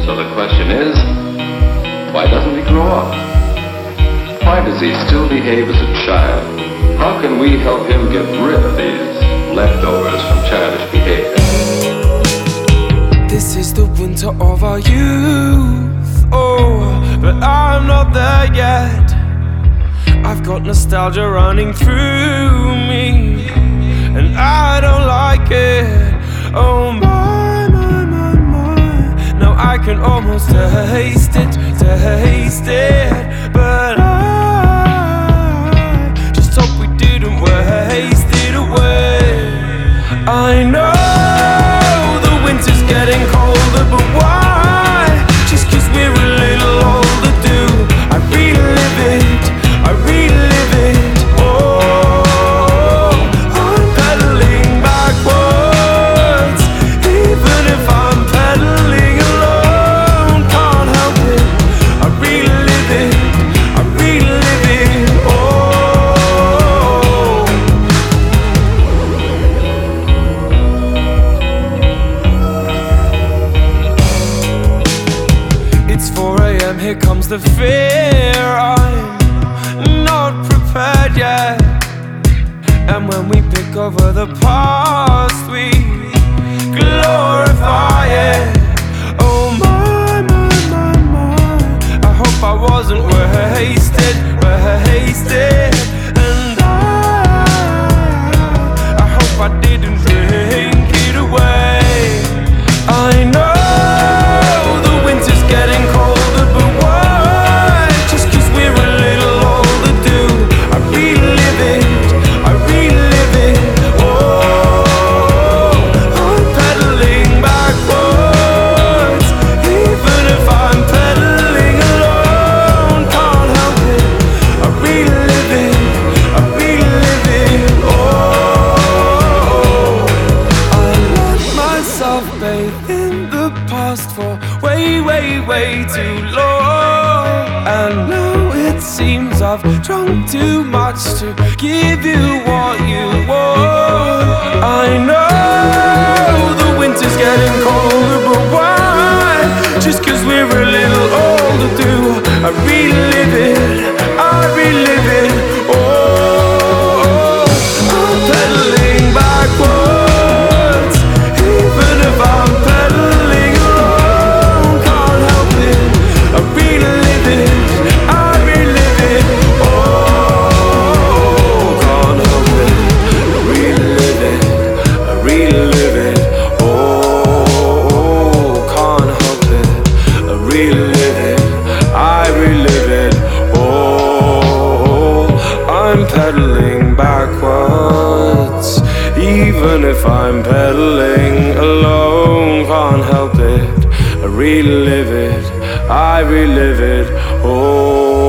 So the question is, why doesn't he grow up? Why does he still behave as a child? How can we help him get rid of these leftovers from childish behavior? This is the winter of our youth, oh, but I'm not there yet. I've got nostalgia running through me, and I don't like it. Oh my, my, my, my. Now I can almost taste it, but I just hope we didn't waste it away. I know the winter's getting colder, but why? Just 'cause we're a little older, do I relive it? I relive it. Oh, I'm pedaling backwards, even if I'm pedaling alone. Can't help it. I relive it. I relive it. Oh, it's 4 a.m. Here comes the fear. I'm not prepared yet. And when we pick over the past, we glorify it. Oh my, my, my, my. I hope I wasn't wasted, and I hope I didn't drink it away. I know the winter's getting colder, but why? Just 'cause we're a little older, do I relive it? I relive it. Oh, I'm pedaling backwards, even if I'm pedaling alone. Can't help it. I relive it. I relive it. Oh, I let myself bathe in the past for way, way, way too long. And now it seems I've drunk too much to give you what you want. I know the winter's getting colder, but why? Just 'cause we're a little older, do I relive it? I relive it. Oh, I'm pedaling backwards, even if I'm pedaling alone. Can't help it. I relive it. I relive it. Oh, can't help it. I relive it. I relive it. Oh, can't help it. I relive it. I relive it. Oh, I'm pedaling backwards, even if I'm pedaling alone. Can't help it. I relive it. I relive it. Oh.